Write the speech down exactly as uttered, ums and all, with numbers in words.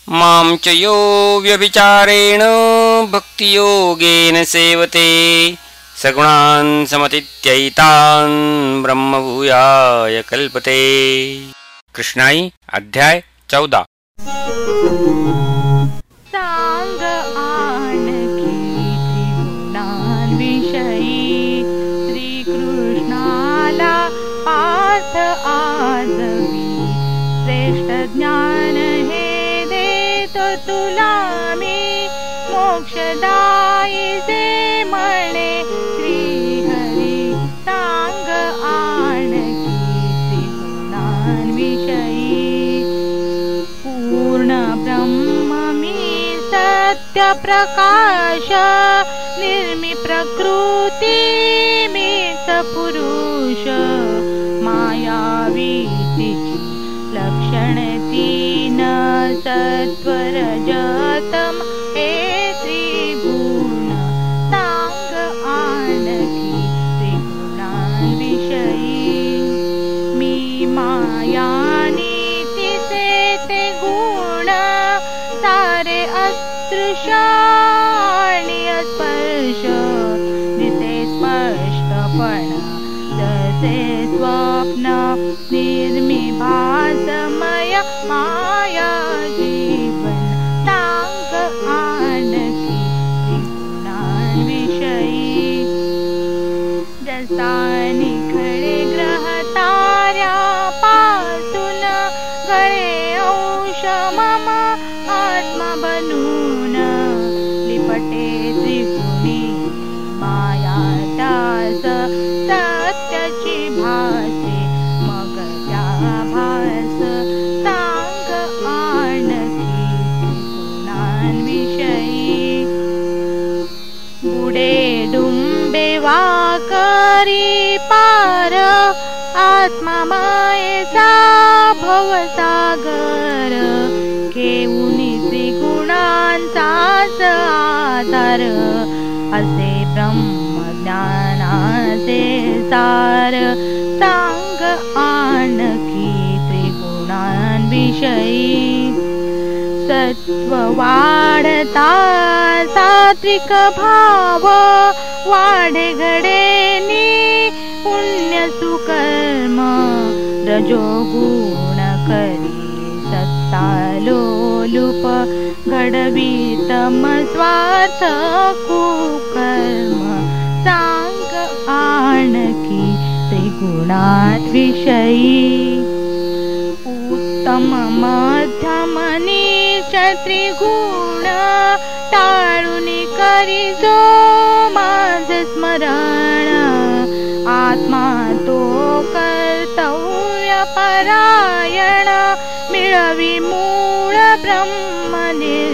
मां च यो व्यभिचारेण भक्तियोगेन सेवते सगुणान् समतीत्यैतान् ब्रह्मभूयाय कल्पते। कृष्णाई अध्याय चौदा। सांग आणखी त्रिगुणांविषयी श्रीकृष्णाला पार्थ आजवी श्रेष्ठ ज्ञान हे देतो तुला मी मोक्षदायी जे म्हणे श्रीहरी सांग आणखी त्रिगुणांविषयी पूर्ण ब्रह्म मी सत्य प्रकाश निर्मी प्रकृती मीच पुरुष मायावी तिची लक्षण तीन सत्वरजतम हे त्रिगुण सांग आणखी त्रिगुणांविषयी मी माया नीतीचे ते गुण सारे असदृश आणि स्पर्श दिसे स्पष्टपण जसे स्वप्न निर्मी भासमय माया जीवन सांग आणखी त्रिगुणांविषयी जसा निखळे ग्रह ताऱ्यापासून गळे अंश मम आत्मा बनून लिपटे त्रिगुणी माया त्यास सत्याची भासे मग त्या भास सांग आणखी त्रिगुणांविषयी बुडे डुंबे वाकरी पार आत्मा मायेचा भवसागर घेऊनी त्रिगुणांचाच आधार असे ब्रह्मज्ञानाचे सार सांग आणखी त्रिगुणांविषयी सत्व वाढता सात्विक भाव वाढे घडेनी पुण्य सुकर्म रजोगुण करी सत्ता लोलुप घडवी तम स्वार्थ कुकर्म सांग आणखी त्रिगुणांविषयी उत्तम मध्यम नीच त्रिगुण टाळून करी जो माझ स्मरण आत्मा तो कर्तव्य परायण मिळवी मूळ ब्रह्म निर्वाण